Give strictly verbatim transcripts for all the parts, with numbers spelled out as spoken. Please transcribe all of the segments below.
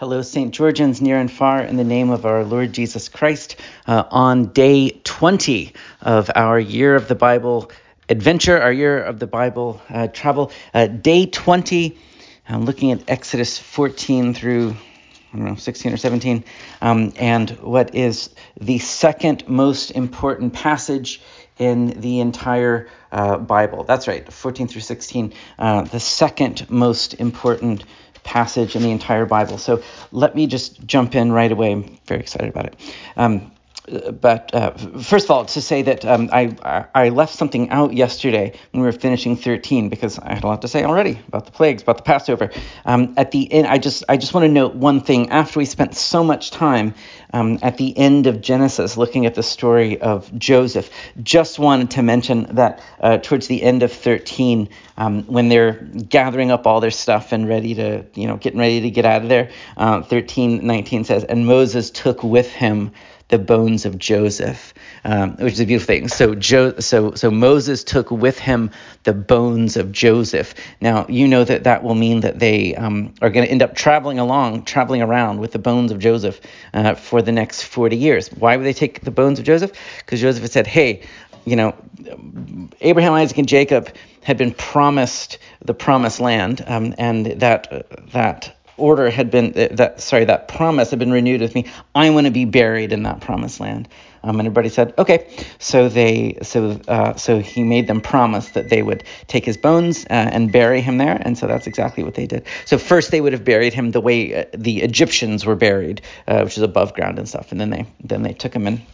Hello, Saint Georgians near and far, in the name of our Lord Jesus Christ, uh, on day twenty of our Year of the Bible adventure, our Year of the Bible uh, travel. Uh, day twenty, I'm looking at Exodus fourteen through, I don't know, sixteen or seventeen, um, and what is the second most important passage in the entire uh, Bible. That's right, fourteen through sixteen, uh, the second most important passage in the entire Bible. So let me just jump in right away. I'm very excited about it. Um, but uh, first of all, to say that um, I I left something out yesterday when we were finishing thirteen because I had a lot to say already about the plagues, about the Passover. Um, at the end, I just I just want to note one thing. After we spent so much time um, at the end of Genesis looking at the story of Joseph, just wanted to mention that uh, towards the end of thirteen, um, when they're gathering up all their stuff and ready to, you know, getting ready to get out of there, uh, thirteen nineteen says, "And Moses took with him the bones of Joseph," um, which is a beautiful thing. So, jo- so, so Moses took with him the bones of Joseph. Now, you know that that will mean that they um, are going to end up traveling along, traveling around with the bones of Joseph uh, for the next forty years. Why would they take the bones of Joseph? Because Joseph had said, "Hey, you know, Abraham, Isaac, and Jacob had been promised the promised land, um, and that uh, that." order had been uh, that sorry that promise had been renewed with me. I want to be buried in that promised land." Um, and everybody said, "Okay." So they so uh, so he made them promise that they would take his bones uh, and bury him there, and so that's exactly what they did. So first they would have buried him the way uh, the Egyptians were buried, uh, which is above ground and stuff, and then they then they took him in.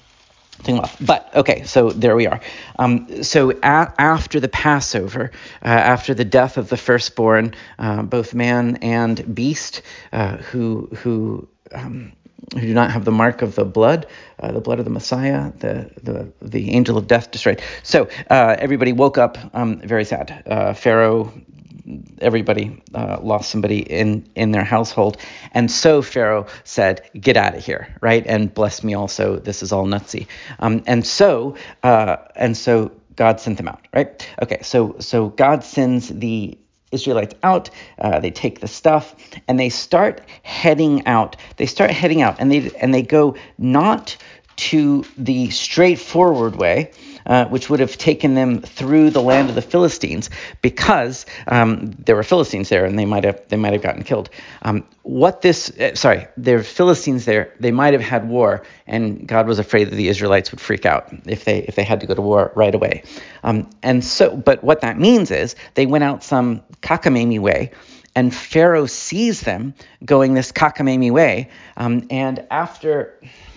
But okay, so there we are. Um, so a- after the Passover, uh, after the death of the firstborn, uh, both man and beast, uh, who who um, who do not have the mark of the blood, uh, the blood of the Messiah, the the the angel of death destroyed. So uh, everybody woke up um, very sad. Uh, Pharaoh. Everybody uh, lost somebody in, in their household. And so Pharaoh said, "Get out of here," right? "And bless me also. This is all nutsy." Um, and so uh, and so God sent them out, right? Okay, so so God sends the Israelites out. Uh, they take the stuff and they start heading out. They start heading out and they and they go not to the straightforward way, uh, which would have taken them through the land of the Philistines, because um, there were Philistines there, and they might have they might have gotten killed. Um, what this uh, sorry, there were Philistines there. They might have had war, and God was afraid that the Israelites would freak out if they if they had to go to war right away. Um, and so, but what that means is they went out some cockamamie way. And Pharaoh sees them going this cockamamie way, um, and after.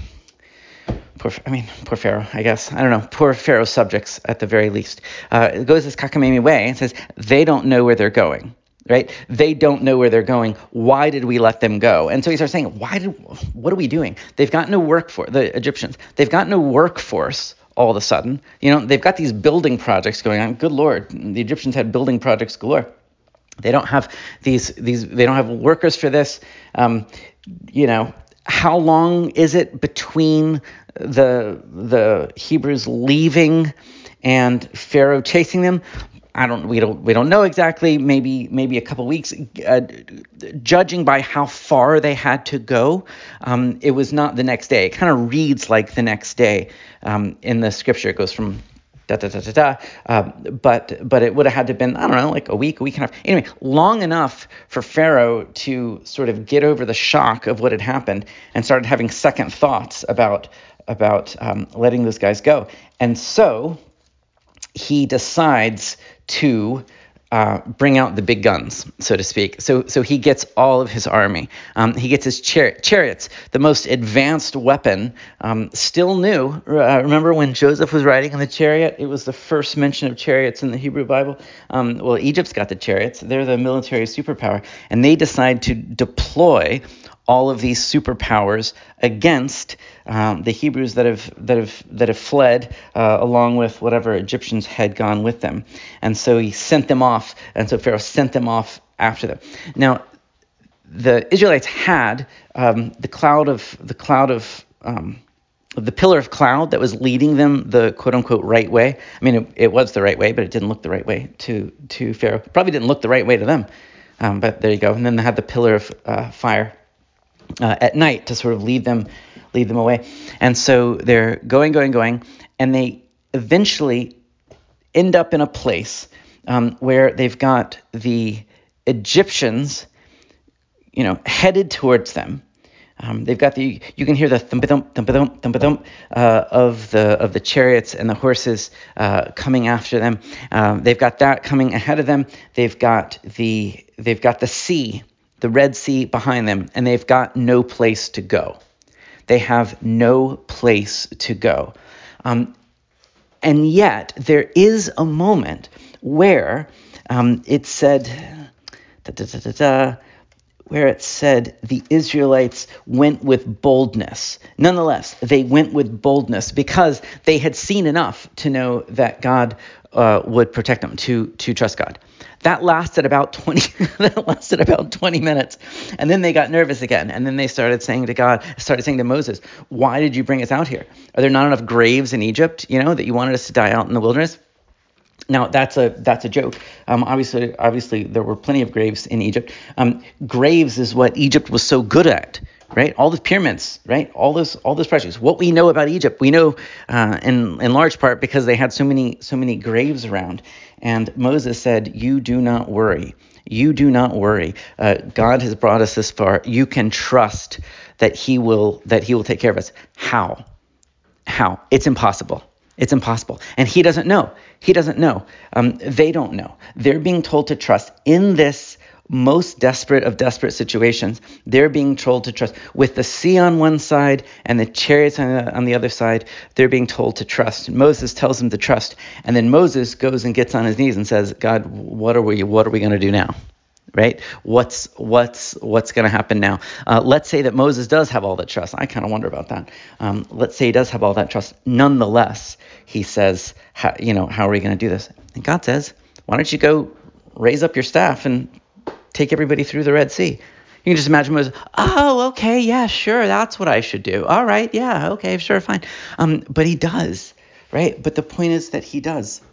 Poor, I mean, poor Pharaoh, I guess. I don't know. Poor Pharaoh's subjects, at the very least. Uh, it goes this cockamamie way and says, they don't know where they're going, right? They don't know where they're going. Why did we let them go? And so he starts saying, why did, what are we doing? They've got no workforce, the Egyptians. They've got no workforce all of a sudden. You know, they've got these building projects going on. Good Lord, the Egyptians had building projects galore. They don't have these, these, they don't have workers for this. Um, you know, how long is it between the the Hebrews leaving and Pharaoh chasing them? I don't. We don't. We don't know exactly. Maybe maybe a couple weeks. Uh, judging by how far they had to go, um, it was not the next day. It kind of reads like the next day um, in the scripture. It goes from da da da da da. Uh, but but it would have had to have been, I don't know, like a week, a week and a half. Anyway, long enough for Pharaoh to sort of get over the shock of what had happened and started having second thoughts about about um, letting those guys go. And so he decides to uh, bring out the big guns, so to speak. So so he gets all of his army. Um, he gets his char- chariots, the most advanced weapon, um, still new. Uh, remember when Joseph was riding in the chariot? It was the first mention of chariots in the Hebrew Bible. Um, well, Egypt's got the chariots. They're the military superpower. And they decide to deploy all of these superpowers against um, the Hebrews that have that have that have fled, uh, along with whatever Egyptians had gone with them. And so he sent them off, and so Pharaoh sent them off after them. Now, the Israelites had um, the cloud of the cloud of um, the pillar of cloud that was leading them the quote unquote right way. I mean, it, it was the right way, but it didn't look the right way to to Pharaoh. Probably didn't look the right way to them. Um, but there you go. And then they had the pillar of uh, fire uh, at night to sort of lead them, lead them away. And so they're going, going, going, and they eventually end up in a place um, where they've got the Egyptians, you know, headed towards them. Um, they've got the, you can hear the thump-a-thump, thump-a-thump, thump-a-thump uh, of the of the chariots and the horses uh, coming after them. Um, they've got that coming ahead of them. They've got the they've got the sea, the Red Sea behind them, and they've got no place to go. They have no place to go. Um, and yet there is a moment where um, it said, da, da, da, da, da, where it said the Israelites went with boldness. Nonetheless, they went with boldness because they had seen enough to know that God uh, would protect them, to to trust God. That lasted about twenty. That lasted about twenty minutes, and then they got nervous again, and then they started saying to God, started saying to Moses, "Why did you bring us out here? Are there not enough graves in Egypt? You know that you wanted us to die out in the wilderness?" Now that's a that's a joke. Um, obviously, obviously there were plenty of graves in Egypt. Um, graves is what Egypt was so good at, right? All the pyramids, right? All those all those projects. What we know about Egypt, we know uh, in in large part because they had so many so many graves around. And Moses said, "You do not worry. You do not worry. Uh, God has brought us this far. You can trust that He will that He will take care of us." How? How? It's impossible. It's impossible. And he doesn't know. He doesn't know. Um, they don't know. They're being told to trust in this most desperate of desperate situations. They're being told to trust. With the sea on one side and the chariots on the, on the other side, they're being told to trust. Moses tells them to trust. And then Moses goes and gets on his knees and says, "God, what are we, what are we going to do now?" Right? What's what's what's going to happen now? Uh, let's say that Moses does have all that trust. I kind of wonder about that. Um, let's say he does have all that trust. Nonetheless, he says, how, you know, how are we going to do this? And God says, "Why don't you go raise up your staff and take everybody through the Red Sea?" You can just imagine Moses, "Oh, okay, yeah, sure, that's what I should do. All right, yeah, okay, sure, fine." Um, but he does, right? But the point is that he does.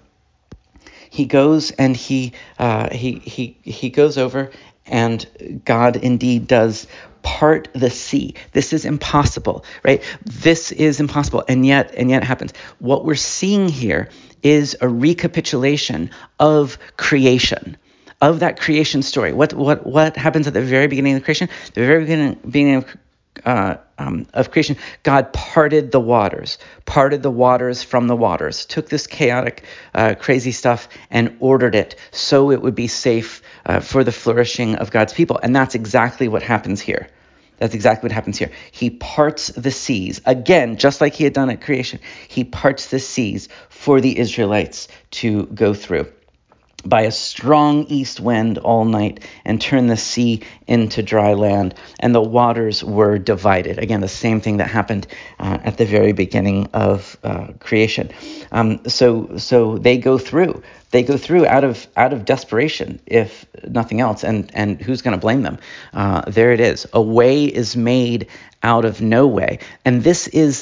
He goes and he uh, he he he goes over, and God indeed does part the sea. This is impossible, right? This is impossible, and yet and yet it happens. What we're seeing here is a recapitulation of creation, of that creation story. What what what happens at the very beginning of the creation? The very beginning beginning of Uh, um, of creation, God parted the waters, parted the waters from the waters, took this chaotic, uh, crazy stuff and ordered it so it would be safe uh, for the flourishing of God's people. And that's exactly what happens here. That's exactly what happens here. He parts the seas, again, just like he had done at creation. He parts the seas for the Israelites to go through by a strong east wind all night, and turn the sea into dry land, and the waters were divided. Again, the same thing that happened uh, at the very beginning of uh, creation. Um, so, so they go through. They go through out of out of desperation, if nothing else. And and who's going to blame them? Uh, there it is. A way is made out of no way, and this is.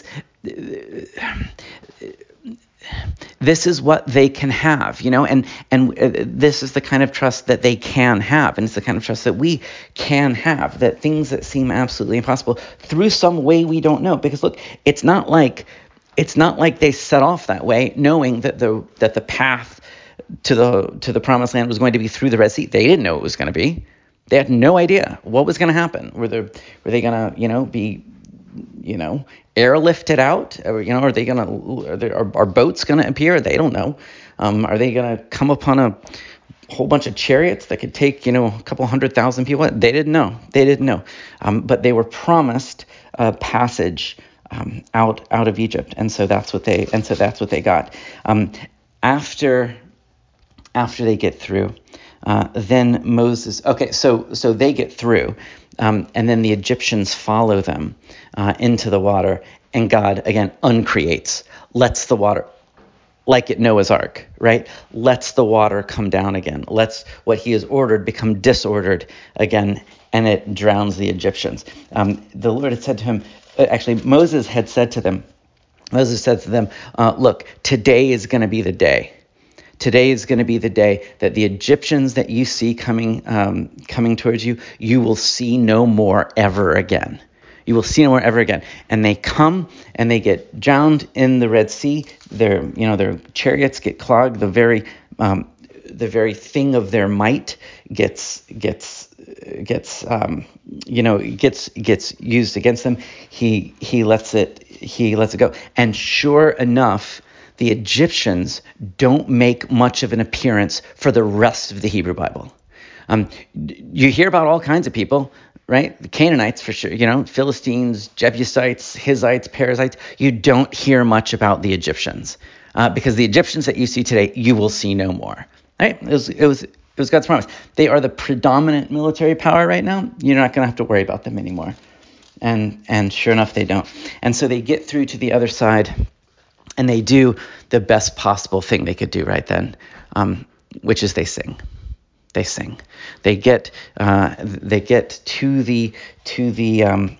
This is what they can have, you know, and and uh, this is the kind of trust that they can have, and it's the kind of trust that we can have, that things that seem absolutely impossible through some way we don't know. Because look, it's not like it's not like they set off that way knowing that the that the path to the to the promised land was going to be through the Red Sea. They didn't know it was going to be. They had no idea what was going to happen. Were there were they going to, you know, be you know, airlifted out? Or, you know, are they going to, are, there, are, are boats going to appear? They don't know. Um, are they going to come upon a whole bunch of chariots that could take, you know, a couple hundred thousand people? They didn't know. They didn't know. Um, but they were promised a passage um, out out of Egypt, and so that's what they and so that's what they got. Um, after after they get through, uh, then Moses. Okay, so so they get through. Um, and then the Egyptians follow them uh, into the water, and God, again, uncreates, lets the water, like at Noah's Ark, right? Lets the water come down again, lets what he has ordered become disordered again, and it drowns the Egyptians. Um, the Lord had said to him, actually, Moses had said to them, Moses said to them, uh, look, today is going to be the day. Today is going to be the day that the Egyptians that you see coming um, coming towards you, you will see no more ever again. You will see no more ever again. And they come and they get drowned in the Red Sea. Their, you know, their chariots get clogged. The very, um, the very thing of their might gets gets gets um, you know gets gets used against them. He he lets it he lets it go. And sure enough, the Egyptians don't make much of an appearance for the rest of the Hebrew Bible. Um, you hear about all kinds of people, right? The Canaanites, for sure, you know, Philistines, Jebusites, Hittites, Perizzites. You don't hear much about the Egyptians uh, because the Egyptians that you see today, you will see no more, right? It was, it was, it was God's promise. They are the predominant military power right now. You're not going to have to worry about them anymore. And, and sure enough, they don't. And so they get through to the other side. And they do the best possible thing they could do right then, um, which is they sing. They sing. They get uh, they get to the to the um,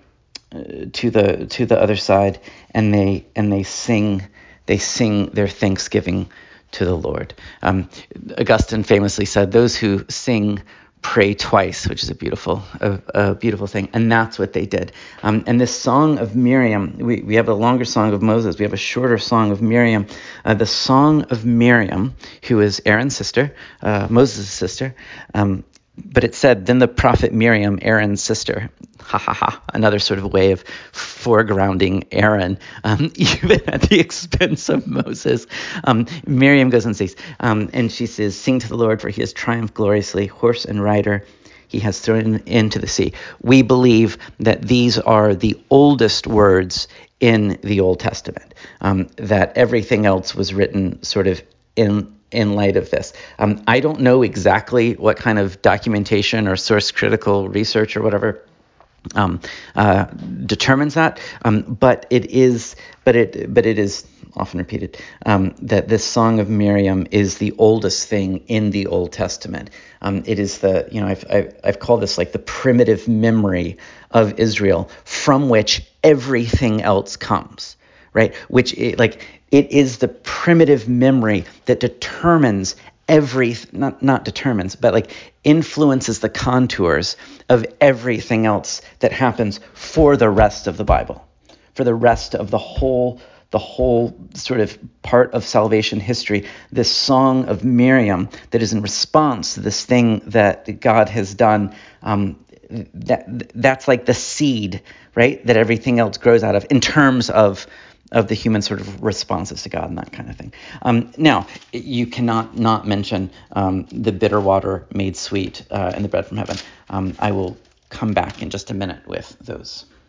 to the to the other side, and they and they sing. They sing their thanksgiving to the Lord. Um, Augustine famously said, "Those who sing pray twice," which is a beautiful, a, a beautiful thing. And that's what they did. Um, and this song of Miriam, we, we have a longer song of Moses. We have a shorter song of Miriam. Uh, the song of Miriam, who is Aaron's sister, uh, Moses' sister. Um, but it said, then the prophet Miriam, Aaron's sister, ha ha ha, another sort of way of foregrounding Aaron, um, even at the expense of Moses. Um, Miriam goes and says, um, and she says, sing to the Lord, for he has triumphed gloriously, horse and rider he has thrown into the sea. We believe that these are the oldest words in the Old Testament, um, that everything else was written sort of in in light of this. Um, I don't know exactly what kind of documentation or source critical research or whatever um, uh, determines that, um, but it is, but it, but it is often repeated um, that this Song of Miriam is the oldest thing in the Old Testament. Um, it is the, you know, I've, I've I've called this like the primitive memory of Israel from which everything else comes. Right, which it, like it is the primitive memory that determines every not not determines, but like influences the contours of everything else that happens for the rest of the Bible, for the rest of the whole the whole sort of part of salvation history. This Song of Miriam that is in response to this thing that God has done. Um, that that's like the seed, right, that everything else grows out of in terms of. of the human sort of responses to God and that kind of thing. Um, now, you cannot not mention um, the bitter water made sweet uh, and the bread from heaven. Um, I will come back in just a minute with those.